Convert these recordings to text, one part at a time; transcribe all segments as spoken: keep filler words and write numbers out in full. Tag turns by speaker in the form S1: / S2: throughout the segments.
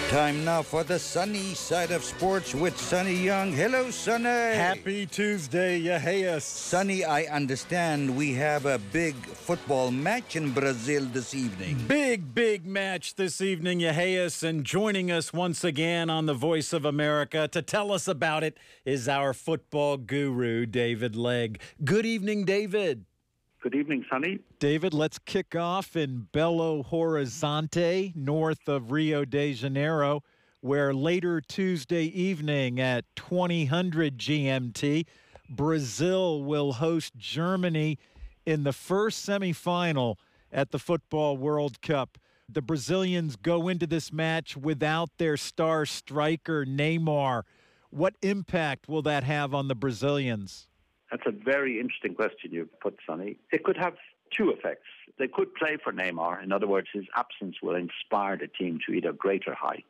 S1: Time now for the sunny side of sports with Sonny Young. Hello, Sonny.
S2: Happy Tuesday, Yaheas.
S1: Sonny, I understand we have a big football match in Brazil this evening.
S2: Big, big match this evening, Yaheas. And joining us once again on the Voice of America to tell us about it is our football guru, David Legg. Good evening, David.
S3: Good evening, Sonny.
S2: David, let's kick off in Belo Horizonte, north of Rio de Janeiro, where later Tuesday evening at twenty hundred G M T, Brazil will host Germany in the first semifinal at the Football World Cup. The Brazilians go into this match without their star striker, Neymar. What impact will that have on the Brazilians?
S3: That's a very interesting question you've put, Sonny. It could have two effects. They could play for Neymar. In other words, his absence will inspire the team to either greater heights.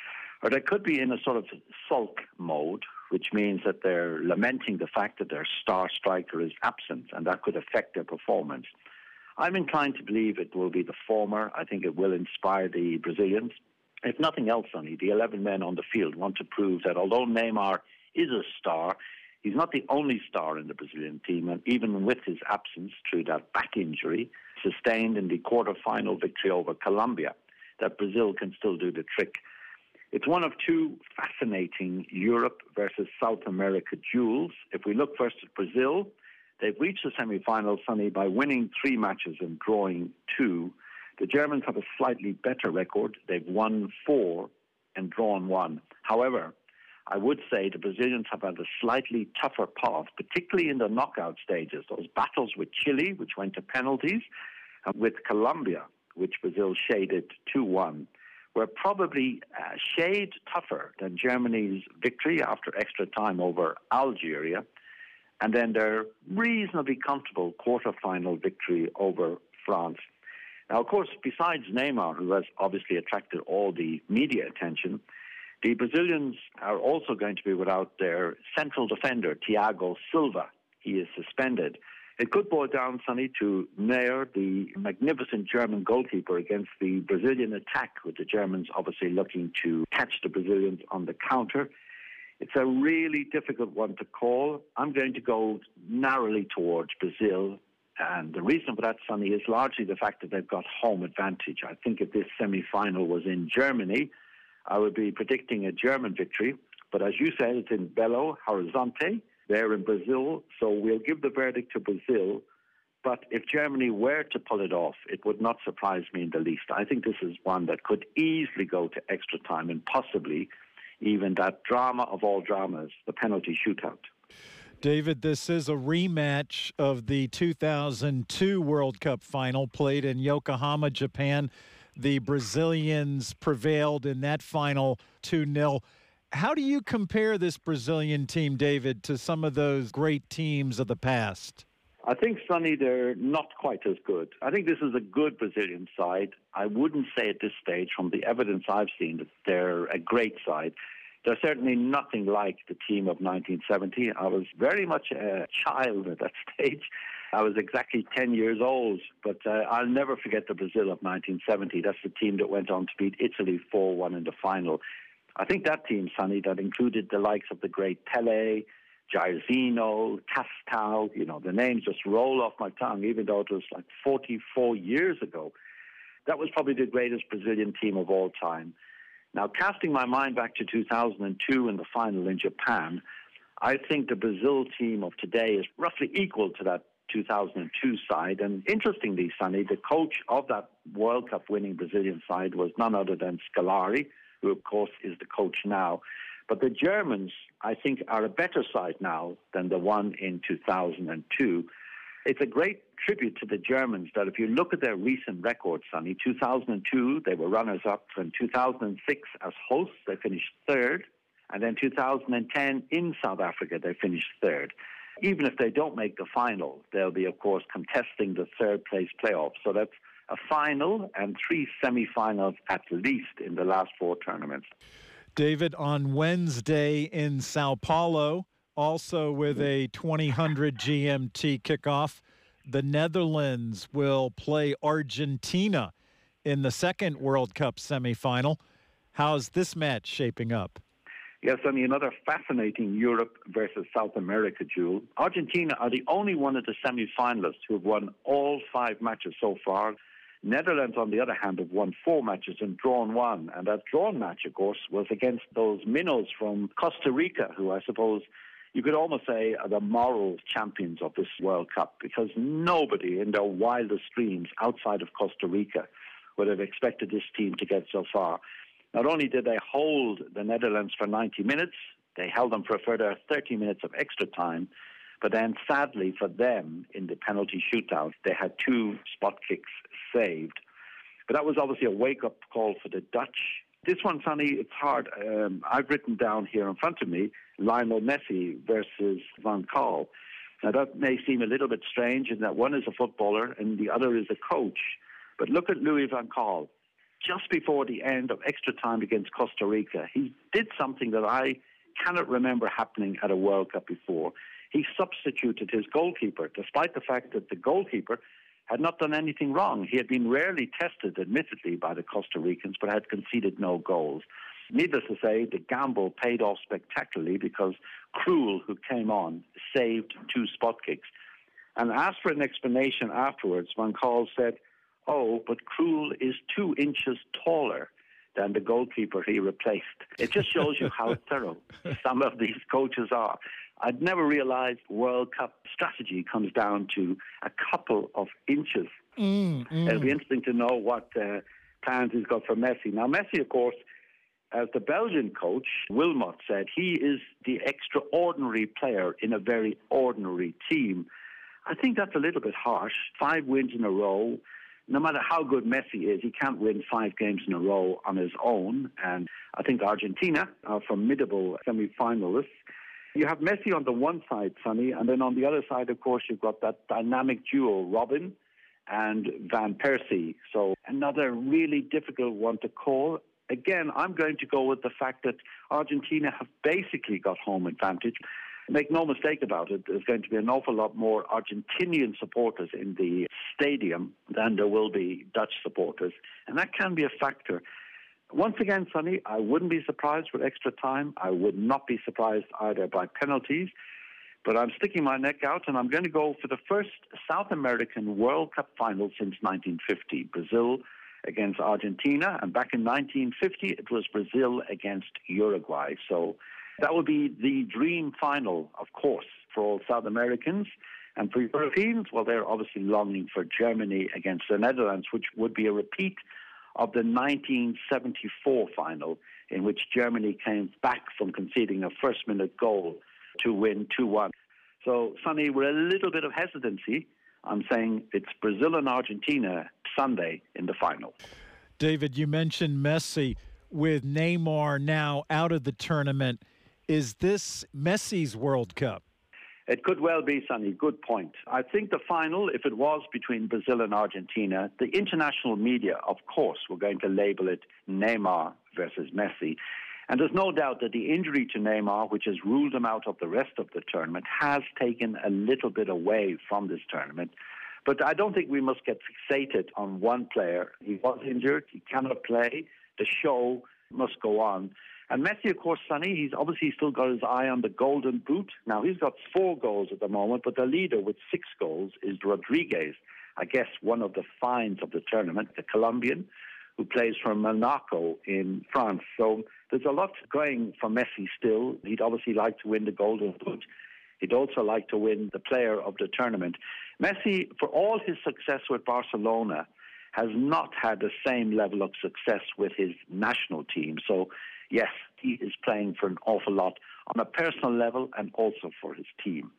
S3: Or they could be in a sort of sulk mode, which means that they're lamenting the fact that their star striker is absent, and that could affect their performance. I'm inclined to believe it will be the former. I think it will inspire the Brazilians. If nothing else, Sonny, the eleven men on the field want to prove that although Neymar is a star, he's not the only star in the Brazilian team, and even with his absence through that back injury sustained in the quarter-final victory over Colombia, that Brazil can still do the trick. It's one of two fascinating Europe versus South America duels. If we look first at Brazil, they've reached the semi-final, Sonny, by winning three matches and drawing two. The Germans have a slightly better record. They've won four and drawn one. However, I would say the Brazilians have had a slightly tougher path, particularly in the knockout stages. Those battles with Chile, which went to penalties, and with Colombia, which Brazil shaded two one, were probably a shade tougher than Germany's victory after extra time over Algeria, and then their reasonably comfortable quarter-final victory over France. Now, of course, besides Neymar, who has obviously attracted all the media attention, the Brazilians are also going to be without their central defender, Thiago Silva. He is suspended. It could boil down, Sonny, to Neuer, the magnificent German goalkeeper, against the Brazilian attack, with the Germans obviously looking to catch the Brazilians on the counter. It's a really difficult one to call. I'm going to go narrowly towards Brazil. And the reason for that, Sonny, is largely the fact that they've got home advantage. I think if this semi-final was in Germany, I would be predicting a German victory. But as you said, it's in Belo Horizonte. They're in Brazil, so we'll give the verdict to Brazil. But if Germany were to pull it off, it would not surprise me in the least. I think this is one that could easily go to extra time and possibly even that drama of all dramas, the penalty shootout.
S2: David, this is a rematch of the two thousand two World Cup final played in Yokohama, Japan. The Brazilians prevailed in that final two nil. How do you compare this Brazilian team, David, to some of those great teams of the past?
S3: I think, Sonny, they're not quite as good. I think this is a good Brazilian side. I wouldn't say at this stage, from the evidence I've seen, that they're a great side. They're certainly nothing like the team of nineteen seventy. I was very much a child at that stage. I was exactly ten years old, but uh, I'll never forget the Brazil of nineteen seventy. That's the team that went on to beat Italy four one in the final. I think that team, Sonny, that included the likes of the great Pelé, Jairzinho, Castal, you know, the names just roll off my tongue, even though it was like forty-four years ago. That was probably the greatest Brazilian team of all time. Now, casting my mind back to two thousand two in the final in Japan, I think the Brazil team of today is roughly equal to that two thousand two side. And interestingly, Sonny, the coach of that World Cup winning Brazilian side was none other than Scolari, who, of course, is the coach now. But the Germans, I think, are a better side now than the one in two thousand two. It's a great tribute to the Germans that if you look at their recent records, Sonny, two thousand two, they were runners-up. In two thousand six, as hosts, they finished third. And then two thousand ten, in South Africa, they finished third. Even if they don't make the final, they'll be, of course, contesting the third-place playoff. So that's a final and three semi-finals at least in the last four tournaments.
S2: David, on Wednesday in Sao Paulo, also with a twenty hundred G M T kickoff, the Netherlands will play Argentina in the second World Cup semifinal. How's this match shaping up?
S3: Yes, I mean, another fascinating Europe versus South America duel. Argentina are the only one of the semi-finalists who have won all five matches so far. Netherlands, on the other hand, have won four matches and drawn one. And that drawn match, of course, was against those minnows from Costa Rica, who I suppose you could almost say are the moral champions of this World Cup, because nobody in their wildest dreams outside of Costa Rica would have expected this team to get so far. Not only did they hold the Netherlands for ninety minutes, they held them for a further thirty minutes of extra time. But then, sadly for them, in the penalty shootout, they had two spot kicks saved. But that was obviously a wake-up call for the Dutch. This one, Sonny, it's hard. Um, I've written down here in front of me, Lionel Messi versus Van Gaal. Now, that may seem a little bit strange in that one is a footballer and the other is a coach. But look at Louis Van Gaal. Just before the end of extra time against Costa Rica, he did something that I cannot remember happening at a World Cup before. He substituted his goalkeeper, despite the fact that the goalkeeper had not done anything wrong. He had been rarely tested, admittedly, by the Costa Ricans, but had conceded no goals. Needless to say, the gamble paid off spectacularly because Krul, who came on, saved two spot kicks. And asked for an explanation afterwards, Van Gaal said, oh, but Krul is two inches taller than the goalkeeper he replaced. It just shows you how thorough some of these coaches are. I'd never realized World Cup strategy comes down to a couple of inches.
S2: Mm, mm.
S3: It'll be interesting to know what uh, plans he's got for Messi. Now, Messi, of course, as the Belgian coach, Wilmot, said, he is the extraordinary player in a very ordinary team. I think that's a little bit harsh. Five wins in a row. No matter how good Messi is, he can't win five games in a row on his own. And I think Argentina are formidable semi-finalists. You have Messi on the one side, Sonny, and then on the other side, of course, you've got that dynamic duo, Robin and Van Persie. So another really difficult one to call. Again, I'm going to go with the fact that Argentina have basically got home advantage. Make no mistake about it, there's going to be an awful lot more Argentinian supporters in the stadium than there will be Dutch supporters. And that can be a factor. Once again, Sonny, I wouldn't be surprised with extra time. I would not be surprised either by penalties. But I'm sticking my neck out, and I'm going to go for the first South American World Cup final since nineteen fifty. Brazil against Argentina. And back in nineteen fifty, it was Brazil against Uruguay. So that would be the dream final, of course, for all South Americans. And for Europeans, well, they're obviously longing for Germany against the Netherlands, which would be a repeat of the nineteen seventy-four final, in which Germany came back from conceding a first-minute goal to win two one. So, Sonny, with a little bit of hesitancy, I'm saying it's Brazil and Argentina Sunday in the final.
S2: David, you mentioned Messi. With Neymar now out of the tournament, is this Messi's World Cup?
S3: It could well be, Sonny. Good point. I think the final, if it was between Brazil and Argentina, the international media, of course, were going to label it Neymar versus Messi. And there's no doubt that the injury to Neymar, which has ruled him out of the rest of the tournament, has taken a little bit away from this tournament. But I don't think we must get fixated on one player. He was injured. He cannot play. The show must go on. And Messi, of course, Sonny, he's obviously still got his eye on the Golden Boot. Now, he's got four goals at the moment, but the leader with six goals is Rodriguez, I guess one of the finds of the tournament, the Colombian, who plays for Monaco in France. So there's a lot going for Messi still. He'd obviously like to win the Golden Boot. He'd also like to win the player of the tournament. Messi, for all his success with Barcelona, has not had the same level of success with his national team. So, yes, he is playing for an awful lot on a personal level and also for his team.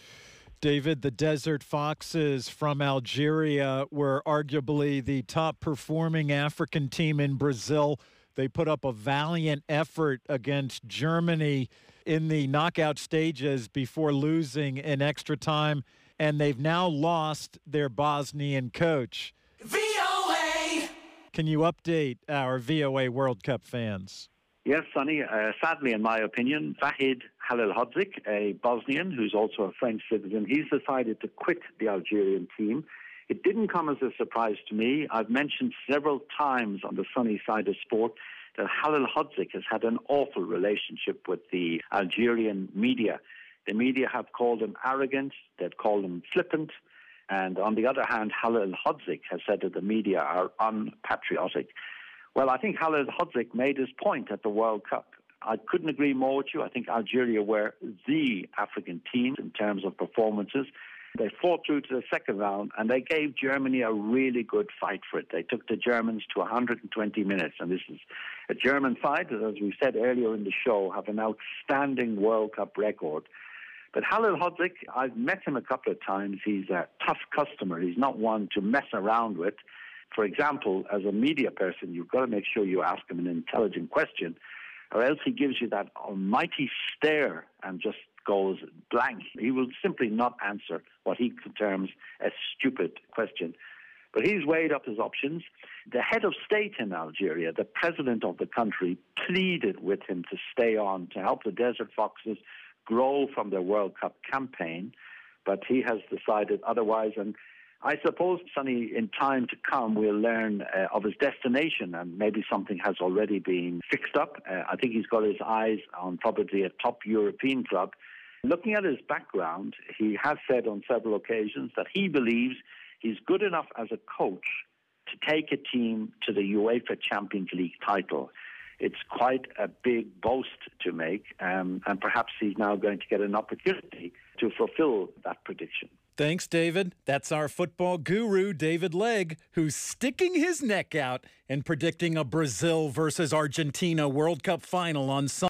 S2: David, the Desert Foxes from Algeria were arguably the top-performing African team in Brazil. They put up a valiant effort against Germany in the knockout stages before losing in extra time, and they've now lost their Bosnian coach.
S4: V O A!
S2: Can you update our V O A World Cup fans?
S3: Yes, Sonny. Uh, sadly, in my opinion, Vahid Halilhodžić, a Bosnian who's also a French citizen, he's decided to quit the Algerian team. It didn't come as a surprise to me. I've mentioned several times on the sunny side of sport that Halilhodžić has had an awful relationship with the Algerian media. The media have called him arrogant, they've called him flippant, and on the other hand, Halilhodžić has said that the media are unpatriotic. Well, I think Halilhodžić made his point at the World Cup. I couldn't agree more with you. I think Algeria were the African team in terms of performances. They fought through to the second round, and they gave Germany a really good fight for it. They took the Germans to one hundred twenty minutes, and this is a German side that, as we said earlier in the show, have an outstanding World Cup record. But Halilhodžić, I've met him a couple of times. He's a tough customer. He's not one to mess around with. For example, as a media person, you've got to make sure you ask him an intelligent question, or else he gives you that almighty stare and just goes blank. He will simply not answer what he terms a stupid question. But he's weighed up his options. The head of state in Algeria, the president of the country, pleaded with him to stay on to help the Desert Foxes grow from their World Cup campaign, but he has decided otherwise. And I suppose, Sonny, in time to come, we'll learn uh, of his destination, and maybe something has already been fixed up. Uh, I think he's got his eyes on probably a top European club. Looking at his background, he has said on several occasions that he believes he's good enough as a coach to take a team to the UEFA Champions League title. It's quite a big boast to make, um, and perhaps he's now going to get an opportunity to fulfill that prediction.
S2: Thanks, David. That's our football guru, David Legg, who's sticking his neck out and predicting a Brazil versus Argentina World Cup final on Sunday.